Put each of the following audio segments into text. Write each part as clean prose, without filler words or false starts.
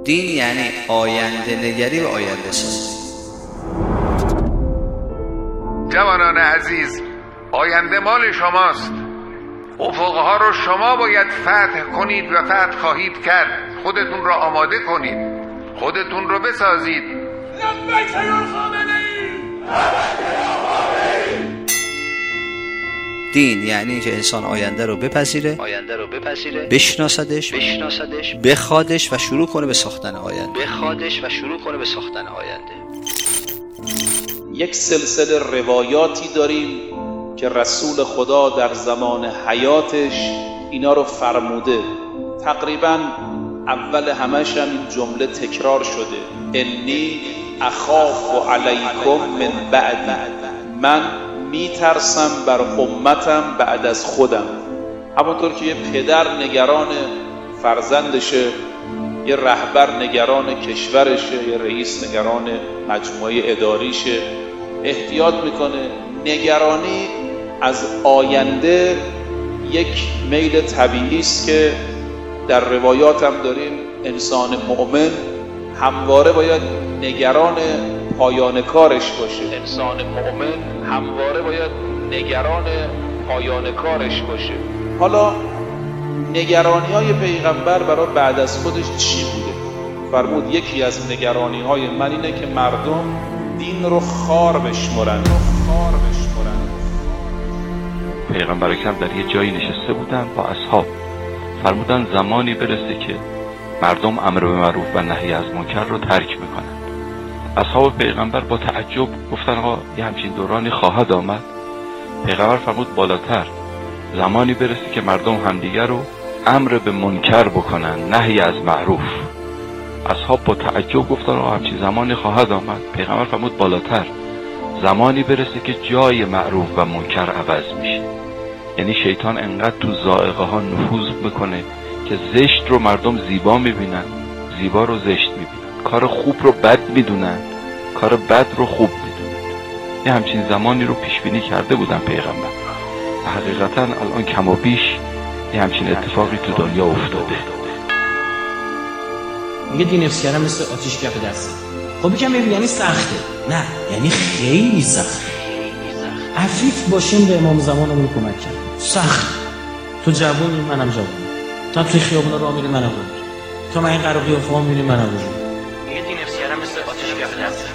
دین یعنی آینده نگری و آینده سازی. جوانان عزیز، آینده مال شماست. افقها رو شما باید فتح کنید و فتح خواهید کرد. خودتون رو آماده کنید، خودتون رو بسازید. لبیک یا خامنه‌ای. دین یعنی که انسان آینده رو بپذیره، بشناسدش، بخوادش و شروع کنه به ساختن آینده. یک سلسله روایاتی داریم که رسول خدا در زمان حیاتش اینا رو فرموده. تقریبا اول همش هم این جمله تکرار شده: انی اخاف علیکم من بعد، من میترسم بر امتم بعد از خودم. همونطور که یه پدر نگران فرزندشه، یه رهبر نگران کشورشه، یه رئیس نگران مجموعه اداریشه، احتیاط میکنه. نگرانی از آینده یک میل طبیعی است که در روایات هم داریم انسان مؤمن همواره باید نگران پایان کارش باشه. حالا نگرانی‌های پیغمبر برای بعد از خودش چی بوده؟ فرمود یکی از نگرانی‌های من اینه که مردم دین رو خار بشمرن. پیغمبر اکرم در یه جایی نشسته بودن با اصحاب، فرمودن زمانی برسه که مردم امر به معروف و نهی از منکر رو ترک میکنن. اصحاب پیغمبر با تعجب گفتن آقا یه همچین دورانی خواهد آمد؟ پیغمبر فرمود بالاتر، زمانی برسه که مردم همدیگر رو امر به منکر بکنن، نهی از معروف. اصحاب با تعجب گفتن آقا همچین زمانی خواهد آمد؟ پیغمبر فرمود بالاتر، زمانی برسه که جای معروف و منکر عوض میشه. یعنی شیطان انقدر تو ذائقه ها نفوذ میکنه که زشت رو مردم زیبا میبینن، زیبا رو زشت میبینن، کار خوب رو بد میدونن، کار بد رو خوب میدونن. یه همچین زمانی رو پیش بینی کرده بودن پیغمبر و حقیقتا الان کم و بیش یه همچین اتفاقی تو دنیا افتاده. میگه دین افس کردن مثل آتیش کف دسته. خب یکم ببین یعنی سخته؟ نه، یعنی خیلی سخته. عفیف باشیم به امام زمانمون کمک کرد. سخت. تو جوونی منم جوونم. تو توی خیابونا راه میری منم راه میرم. تو من این قرار قیافه‌ها میری منم راه میرم. میگه دین افس کردن مثل آتیش کف دسته.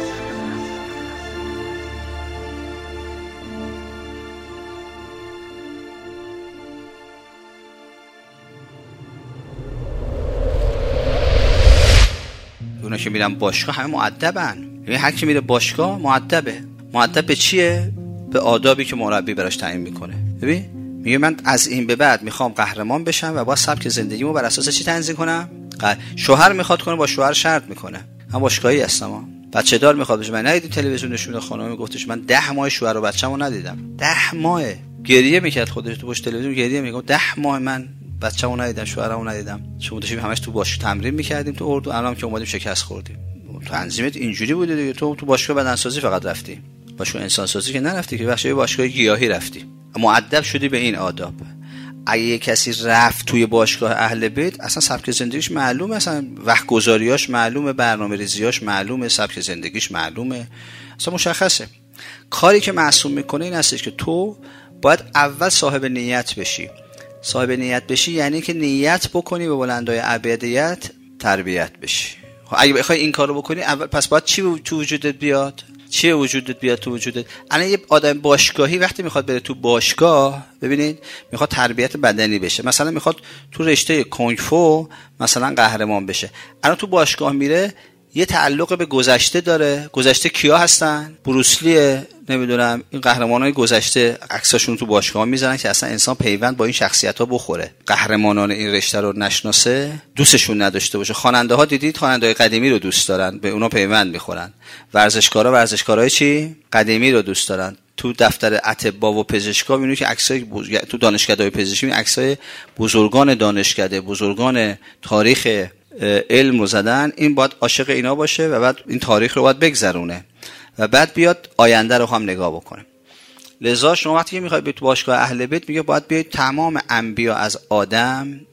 اونا که میرن باشگاه همه مؤدبن. یعنی هر کی میره باشگاه مؤدبه. مؤدب به چیه؟ به آدابی که مربی براش تعیین میکنه. ببین میگه من از این به بعد میخوام قهرمان بشم و با سبک زندگیمو بر اساس چی تنظیم کنم؟ شوهر میخواد کنه با شوهر شرط میکنه. من باشگاهی هستم. بچه دار میخواد بشه. من ندیدم تلویزیون نشون میده خانم میگفتش من 10 ماه شوهر و بچه‌مو ندیدم. 10 ماه گریه میکرد خودش تو پشت تلویزیون گریه میگفت 10 ماه من بچه‌مو ندیدم، شوهرمو ندیدم. چون داشتیم همش تو باش تمرین میکردیم تو اردو، الان که اومدیم شکست خوردیم. تنظیمت اینجوری بوده دیگه. تو باشگاه بدنسازی فقط رفتی، باشگاه انسان سازی که نرفتی، که بخشی باشگاه گیاهی رفتی. مؤدب شدی به این آداب. اگه کسی رفت توی باشگاه اهل بیت اصلا سبک زندگیش معلومه، اصلا وقت گذاریاش معلومه، برنامه‌ریزیاش معلومه، سبک زندگیش معلومه، اصلا مشخصه. کاری که معصوم میکنه این هستش که تو باید اول صاحب نیت بشی. صاحب نیت بشی یعنی که نیت بکنی به بلندای ابدیت تربیت بشی. اگه بخوای این کارو بکنی اول پس باید چی تو وجودت بیاد؟ چیه وجودت بیاد تو وجودت؟ الان یه آدم باشگاهی وقتی میخواد بره تو باشگاه، ببینید میخواد تربیت بدنی بشه، مثلا میخواد تو رشته کنگ فو مثلا قهرمان بشه، الان تو باشگاه میره یه تعلق به گذشته داره. گذشته کیا هستن؟ بروسلیه، نمیدونم این قهرمانای گذشته عکساشون تو باشگاه میذارن که اصلا انسان پیوند با این شخصیت‌ها بخوره. قهرمانان این رشته رو نشناسه، دوستشون نداشته باشه. خواننده‌ها دیدید خواننده‌های قدیمی رو دوست دارن، به اونا پیوند میخورن. ورزشکارای چی؟ قدیمی رو دوست دارن. تو دفتر اطباء و پزشکا میبینید که عکسای تو دانشکده‌های پزشکی این عکسای بزرگان دانشکده، بزرگان تاریخ علم رو زدن. این باید عاشق اینا باشه و بعد این تاریخ رو باید بگذرونه و بعد بیاد آینده رو هم نگاه بکنه. لذا شما وقتی که میخواید به تو باشگاه اهل بیت میگه باید بیاید تمام انبیا از آدم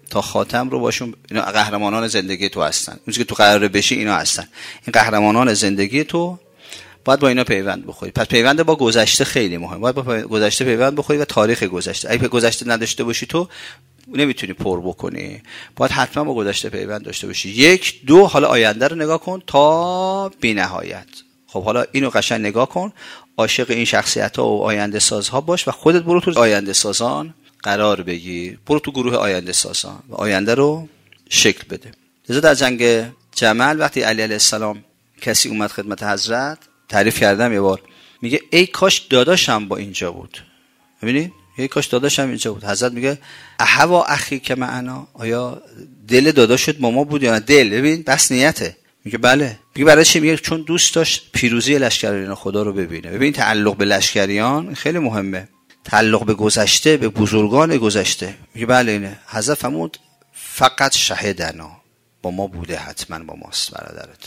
تا خاتم رو باشون. اینا قهرمانان زندگی تو هستن. اون چیزی که تو قراره بشی اینا هستن. این قهرمانان زندگی تو، باید با اینا پیوند بخوری. پس پیوند با گذشته خیلی مهمه. باید با گذشته پیوند بخوری و تاریخ گذشته. اگه گذشته نداشته باشی تو نمیتونی پر بکنی. باید حتما با گذشته پیوند داشته باشی. 1 2 حالا آینده رو نگاه کن تا بی‌نهایت. خب حالا اینو قشنگ نگاه کن، عاشق این شخصیت‌ها و آینده سازها باش و خودت برو تو آینده سازان قرار بگیر. برو تو گروه آینده سازان و آینده رو شکل بده. لذا در جنگ جمل وقتی علی علیه السلام کسی اومد خدمت حضرت، تعریف کردم یه بار، میگه ای کاش داداشم با اینجا بود. ببینید ای کاش داداشم اینجا بود. حضرت میگه احوا اخی که معنا، آیا دل داداشت با ما بود یا نه؟ دل، ببین بس نیته. میگه بله. میگه برای چی؟ میگه چون دوست داشت پیروزی لشکریان خدا رو ببینه. ببین تعلق به لشکریان خیلی مهمه، تعلق به گذشته، به بزرگان گذشته. میگه بله اینه. حضرت فرمود فقط شهدنا، با ما بوده، حتما با ماست برادرت.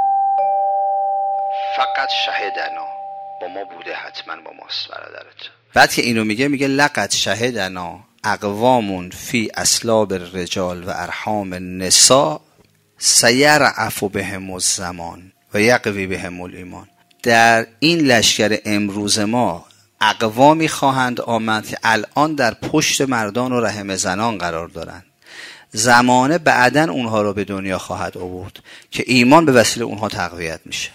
فقط شهدنا، با ما بوده، حتما با ماست برادرت. بعد که اینو میگه لقد شهدنا اقوام فی اسلاب الرجال و ارحام النساء سیرعف بهم الزمان و یقوی بهم الایمان. در این لشکر امروز ما اقوامی خواهند آمد که الان در پشت مردان و رحم زنان قرار دارند. زمانه بعدن اونها رو به دنیا خواهد آورد که ایمان به وسیله اونها تقویت میشه.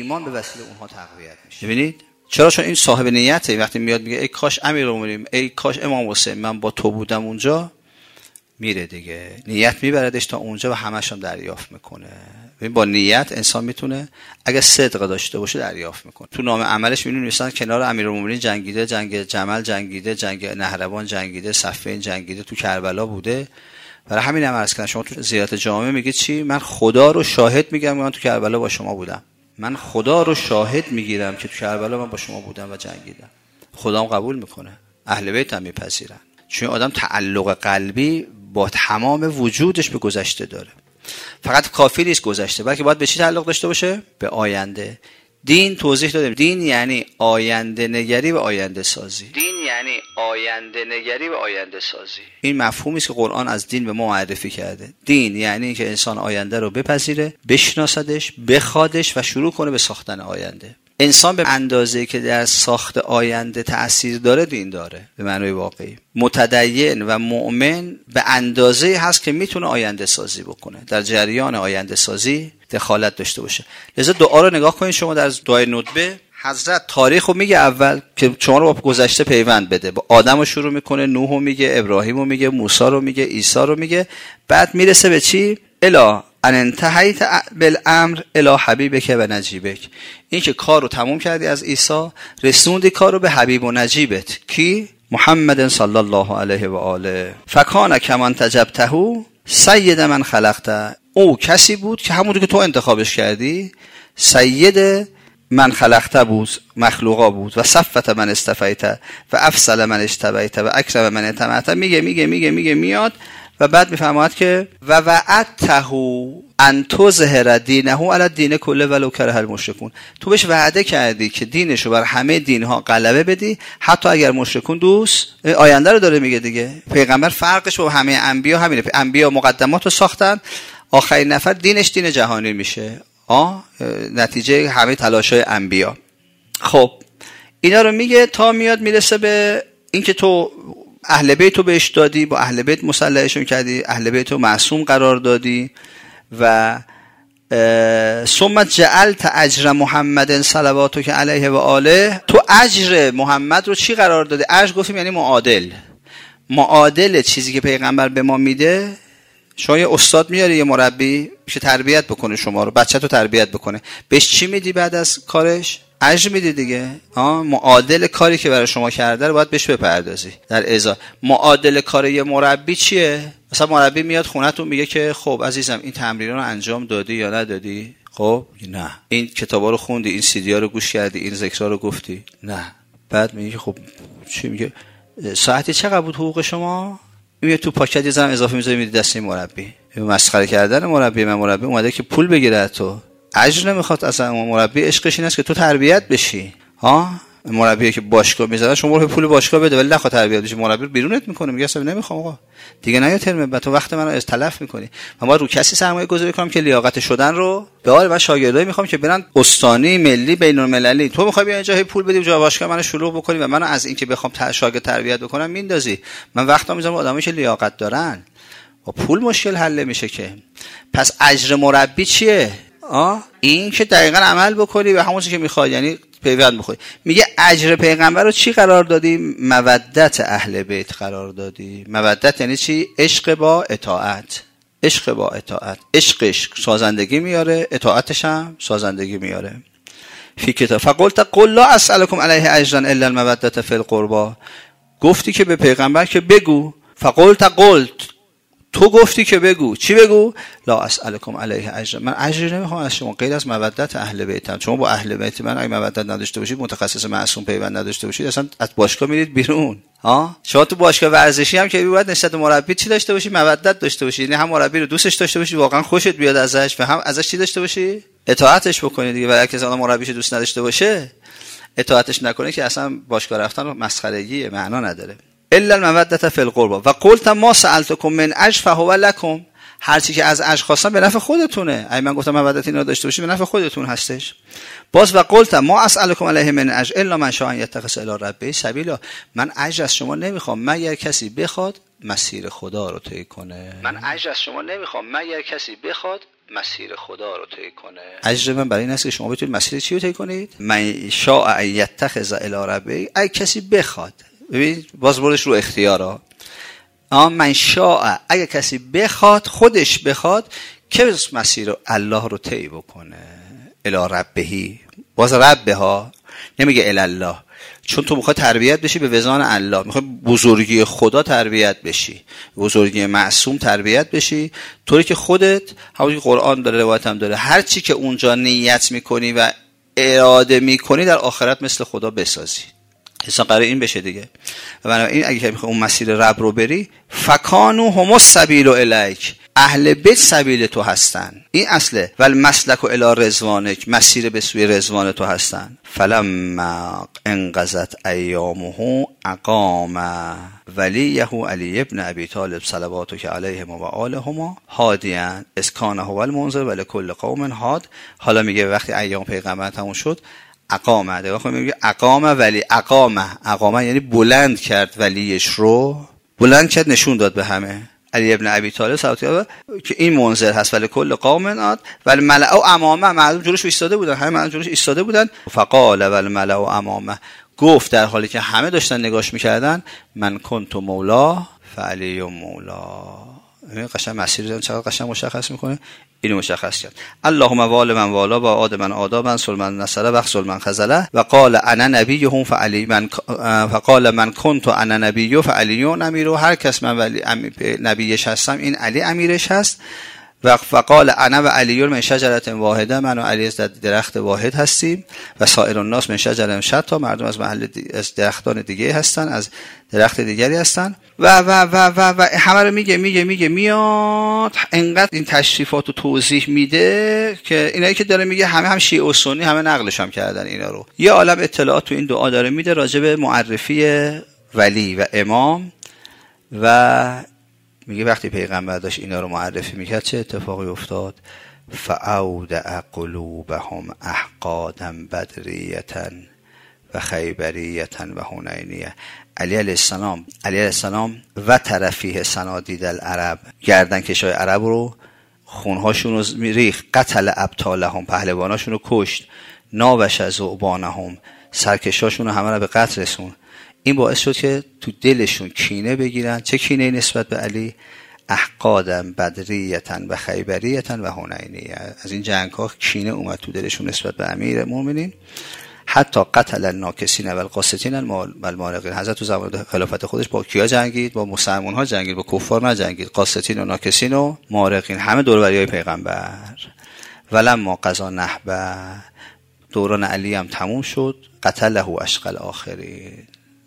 ببینید چرا؟ چون این صاحب نیته. وقتی میاد میگه ای کاش امیرالمومنین، ای کاش امام حسین، من با تو بودم اونجا، میره دیگه، نیت میبردش تا اونجا و همش هم دریافت میکنه. ببین با نیت انسان میتونه اگه صدق داشته باشه دریافت میکنه. تو نام عملش میبینید مثلا کنار امیرالمومنین جنگیده، جنگ جمل جنگیده، جنگ نهروان جنگیده، صفین جنگیده، تو کربلا بوده. برای همین هم عرض کردم شما تو زیارت جامع میگه چی؟ من خدا رو شاهد میگم من تو کربلا با شما بودم. من خدا رو شاهد میگیرم که تو کربلا من با شما بودم و جنگیدم. خدام قبول میکنه، اهل بیت هم میپذیرن، چون آدم تعلق قلبی با تمام وجودش به گذشته داره. فقط کافی نیست گذشته، بلکه باید به چی تعلق داشته باشه؟ به آینده. دین توضیح دادیم، دین یعنی آینده نگری و آینده سازی. این مفهومی است که قرآن از دین به ما معرفی کرده. دین یعنی اینکه انسان آینده رو بپذیره، بشناسدش، بخوادش و شروع کنه به ساختن آینده. انسان به اندازه‌ای که در ساخت آینده تأثیر داره دین داره به معنای واقعی. متدین و مؤمن به اندازه‌ای هست که میتونه آینده سازی بکنه، در جریان آینده سازی دخالت داشته باشه. لذا دعا رو نگاه کنید شما در دعای ندبه، حضرت تاریخ رو میگه اول که شما رو با گذشته پیوند بده. با آدم رو شروع میکنه، نوح رو میگه، ابراهیم رو میگه، موسی رو میگه، عیسی رو میگه، بعد میرسه به چی؟ الا ان انتهیت بالامر الی حبیبک و نجیبک. این که کار رو تموم کردی از عیسی، رسوندی کار رو به حبیب و نجیبت کی؟ محمد صلی الله علیه و آله. فکان کمان تجبته سید من خلقته. او کسی بود که همون که تو انتخابش کردی سید من خلقته بود، مخلوقا بود، و صفت من استفیت و افصل من اجتبیت و اکرم من اتمعت. میگه میاد و بعد میفهمد که و وعدته ان تظهر دینه علی الدین کله ولو کره المشرکون. تو بهش وعده کردی که دینشو بر همه دینها غلبه بدی حتی اگر مشرکون دوست. آینده رو داره میگه دیگه. پیغمبر فرقش با همه انبیا همینه. انبیا مقدمات رو ساختن، آخرین نفر دینش دین جهانی میشه. نتیجه همه تلاش‌های انبیا. خب اینا رو میگه تا میاد میرسه به اینکه تو اهل بیت رو بهش دادی، با اهل بیت مسلحشون کردی، اهل بیت رو معصوم قرار دادی و ثم جعلت اجر محمد صلواتک علیه و آله. تو اجر محمد رو چی قرار دادی؟ اجر گفتیم یعنی معادل چیزی که پیغمبر به ما میده. شما یه استاد میاری، یه مربی میشه تربیت بکنه شما رو، بچه‌تو تربیت بکنه، بهش چی میدی بعد از کارش؟ اجر میدی دیگه. معادل کاری که برای شما کرده رو باید بهش بپردازی. در ازا معادل کار یه مربی چیه؟ مثلا مربی میاد خونه‌تون میگه که خب عزیزم این تمرین‌ها رو انجام دادی یا ندادی؟ خب نه. این کتابا رو خوندی، این سیدی‌ها رو گوش کردی، این ذکرها رو گفتی؟ نه. بعد میگه خب چی میگه؟ ساعتی چقدر بود حقوق شما؟ میگه تو پاکت یه زرم اضافه میذاری میدی دست این مربی. این مسخره کردن مربی. من مربی اومده که پول بگیره، تو اجر نمیخواد اصلا. مربی عشقش این است که تو تربیت بشی. مربی که باشگاه میذاره شما رو پول باشگاه بده ولی نخواد تربیت بشه، مربی بیرونت میکنه، میگه اصلا نمیخوام آقا دیگه نیا ترم بعد تو وقت منو تلف میکنی. من باید رو کسی سرمایه گذاری کنم که لیاقت شدن رو داره. من شاگردایی میخوام که برن استانی، ملی، بین‌المللی. تو میخوای بیا اینجا پول بدی جا باشگاه منو شلوغ بکنی و منو از اینکه بخوام شاگرد تربیت بکنم میندازی. من وقتا میذارم آدمایی که لیاقت دارن. با پول مشکل حل میشه که. پس اجر مربی چیه؟ این که دقیقاً عمل بکنی و همون چیزی که میخواد، یعنی پیوند بخوری. میگه اجر پیغمبر رو چی قرار دادی؟ مودت اهل بیت قرار دادی. مودت یعنی چی؟ عشق با اطاعت. عشق با اطاعت. عشقش سازندگی میاره، اطاعتش هم سازندگی میاره. فی کتاب فقلت قل لا اسألکم علیه اجرا الا المودة فی القربى. گفتی که به پیغمبر که بگو. فقلت قلت، تو گفتی که بگو. چی بگو؟ لا اسألکم علیه اجر. من اجری نمیخوام از شما غیر از مودت اهل بیتم. شما با اهل بیت من اگه مودت نداشته باشید، متخصص معصوم پیوند نداشته باشید، اصلا از باشگاه میرید بیرون. شما تو باشگاه ورزشی هم که باید نسبت مربی چی داشته باشی؟ مودت داشته باشی. یعنی هم مربی رو دوستش داشته باشی، واقعا خوشت بیاد ازش، و هم ازش چی داشته باشی؟ اطاعتش بکنی دیگه. ولی اگه مربیش دوست نداشته باشه، اطاعتش نکنه، که اصلا باشگاه رفتن مسخرگیه، معنا نداره. الا المودة فی القربى و قلت ما سألتکم من اجر فهو لکم. هر چی که از اجر خواستم به نفع خودتونه. اگه من گفتم مودت اینا داشته باشی، به نفع خودتون هستش. باز و قلت ما اسألکم علیه من اجر الا من شاء ان یتخذ الی ربه سبیلا. من اجر از شما نمیخوام مگر کسی بخواد مسیر خدا رو طی کنه. من اجر از شما نمیخوام مگر کسی بخواد مسیر خدا رو طی کنه. اجر من برای این است که شما بتونید مسیر چی رو طی کنید؟ من شاء ان یتخذ الی ربه. اگه کسی بخواد، ببین باز بردش رو اختیارا. من شاء، اگه کسی بخواد، خودش بخواد که مسیر الله رو طی بکنه. الی ربهی، باز ربه ها نمیگه الی الله، چون تو میخوای تربیت بشی به وزان الله، میخوای بزرگی خدا تربیت بشی، بزرگی معصوم تربیت بشی، طوری که خودت همونی که قرآن داره، روایت هم داره، هر چی که اونجا نیت میکنی و اراده میکنی در آخرت مثل خدا بسازی. حساب قرار این بشه دیگه. و بنابراین اگه میخوای اون مسیر رب رو بری، فکانو هم السبیل الیک، اهل بیت سبیل تو هستن. این اصله. ول مسلک الی رضوانک، مسیر به سوی رضوان تو هستن. فلما انقضت ایامه اقام ولیه علی ابن ابی طالب صلواتک علیهم و آلهما هادیان اسکانه هو المنذر ولکل قوم هاد. حالا میگه وقتی ایام پیغمبر تموم شد، اقامه، دیگه خب میگه اقامه ولی اقامه یعنی بلند کرد، ولیش رو بلند کرد، نشون داد به همه. علی ابن ابی طالب صلوات که این منذر هست، ولی کل قوم عاد ولی ملأ امامه، مردم جلوش ایستاده بودن، همه مردم جلوش ایستاده بودن. فقال ولی ملأ امامه، گفت در حالی که همه داشتن نگاش میکردن، من کنت مولا فعلی مولا. این قشنگ مسیر چقدر قشنگ مشخص میکنه. اینو مشخص کرد. اللهم وال من والا و عاد من عادا من سلمان نصره و سلمان خذله و قال انا نبیهم فعلی من فقال من کنت انا نبی فعلی امیر. هر کس من ولی نبیش هستم، این علی امیرش هست. و فقال انا و علی من شجره واحده، من و علی از درخت واحد هستیم. و سایر الناس من شجره شتا، مردم از محل از درختان دیگه هستن، از درخت دیگری هستن. و همه رو میگه میاد انقدر این تشریفات رو توضیح میده که اینایی که داره میگه همه هم شیعه و سنی همه نقلش هم کردن اینا رو. یه عالم اطلاعات تو این دعا داره میده راجع به معرفی ولی و امام. و میگه وقتی پیغمبر داشت اینا رو معرفی میکرد چه اتفاقی افتاد؟ فاودع قلوبهم احقادا بدریه و خیبریه و هنینیه. علی علیه السلام و طرفیه صنادید العرب، گردن کشای عرب رو خونهاشون رو ریخت. قتل ابطالهم، پهلواناشون رو کشت. ناوش ذؤبانهم، سرکشاشون رو همه رو به قتل رسون. این باعث شد که تو دلشون کینه بگیرن. چه کینه نسبت به علی؟ احقادا بدریتن و خیبریتن و هنینیه. از این جنگ ها کینه اومد تو دلشون نسبت به امیر مومنین. حتی قتل الناکسین و القاسطین و المارقین. حضرت تو زمان خلافت خودش با کیا جنگید؟ با مسلمان ها جنگید، با کفار نجنگید. قاسطین و ناکسین و مارقین همه دوروریای پیغمبر. ولما قضا نحبه، دوران علی هم تموم شد. قتله اشقل آخرین،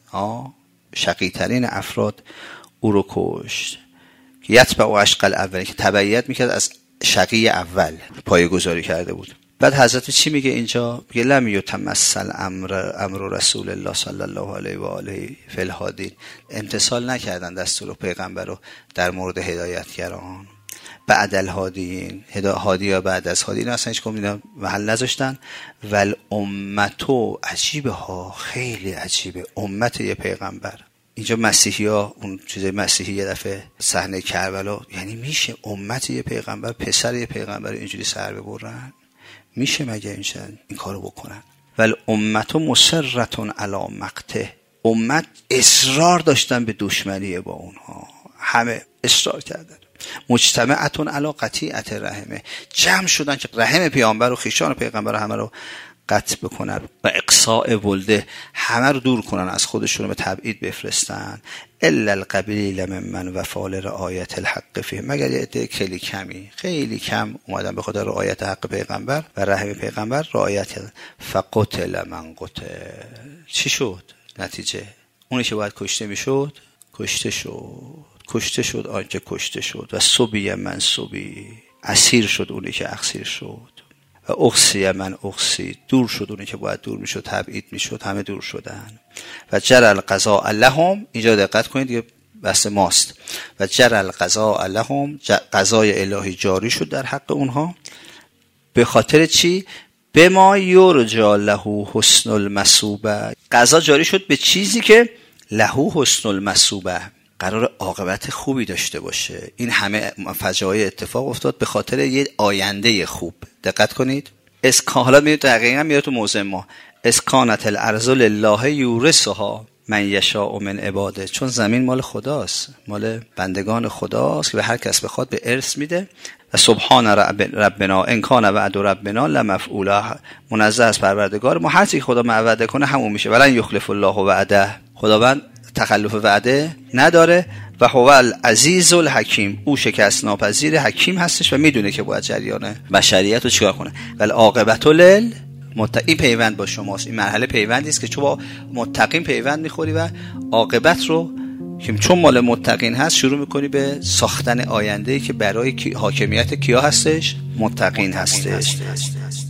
شقی ترین افراد او رو کشت. یتبع و اشقل اولی، که تبعیت میکرد از شقی اول پایه‌گذاری کرده بود. بعد حضرت چی میگه اینجا؟ میگه لم یتمثل امر رسول الله صلی الله علیه و آله فی الهادین. امتثال نکردن دستور پیغمبر رو در مورد هدایتگران. بعد الهادیین، هادی یا بعد از هادیین اصلا هیچ کدوم محل نذاشتن. ول امتو، عجیبه ها، خیلی عجیبه، امت یه پیغمبر. اینجا مسیحی ها اون چیزای مسیحی یه دفعه صحنه کربلا، یعنی میشه امت یه پیغمبر، پسر یه پیغمبر اینجوری سر ببرن؟ میشه مگه این کارو بکنن؟ ول امت مصرتون علی مقته، امت اصرار داشتن به دشمنی با اونها، همه اصرار کردن. مجتمعتون علی قطیعت رحمه، جمع شدن که رحم پیامبر و خیشان پیغمبر رو همه رو قطع بکنن و اقصاء ولده، همه رو دور کنن، از خودشون به تبعید بفرستن. الا القبیل ممن وفا لرعایت الحق فیه، مگر یه عده خیلی کم اومدن به خاطر رعایت حق پیغمبر و رحم پیغمبر رعایت. فقتل من قتل، چی شد نتیجه؟ اونی که باید کشته میشد کشته شد آنچه کشته شد. و صبی من صبی، اسیر شد اونی که اسیر شد. و اخسی من اخسی، دور شد اونی که باید دور میشد، تبعید میشد، همه دور شدن. و جر القضاء لهم، اینجا دقت کنید دیگه بحث ماست. و جر القضاء لهم، قضای الهی جاری شد در حق اونها. به خاطر چی؟ بما یرجی له حسن المثوبه، قضا جاری شد به چیزی که له حسن المثوبه، قرار عاقبت خوبی داشته باشه. این همه فجایع اتفاق افتاد به خاطر یه آینده خوب. دقت کنید. حالا میاد دقیقاً میاد تو موضوع ما. اسکانت الارض لله یورثها من یشاء من عباده، چون زمین مال خداست، مال بندگان خداست که به هر کس بخواد به ارث میده. و سبحان ربنا ان کان وعد ربنا لمفعولا، منزه از پروردگار ما، هر چی خدا وعده کنه همون میشه. ولن یخلف الله وعده، خداوند تخلف وعده نداره. و هو العزیز الحکیم، او شکست ناپذیر حکیم هستش و میدونه که باید جریان بشریت رو چیکار کنه. ولی عاقبت این پیوند با شماست. این مرحله پیوندی است که چون با متقین پیوند میخوری و عاقبت رو که چون مال متقین هست شروع میکنی به ساختن آینده‌ای که برای حاکمیت کیا هستش؟ متقین هستش.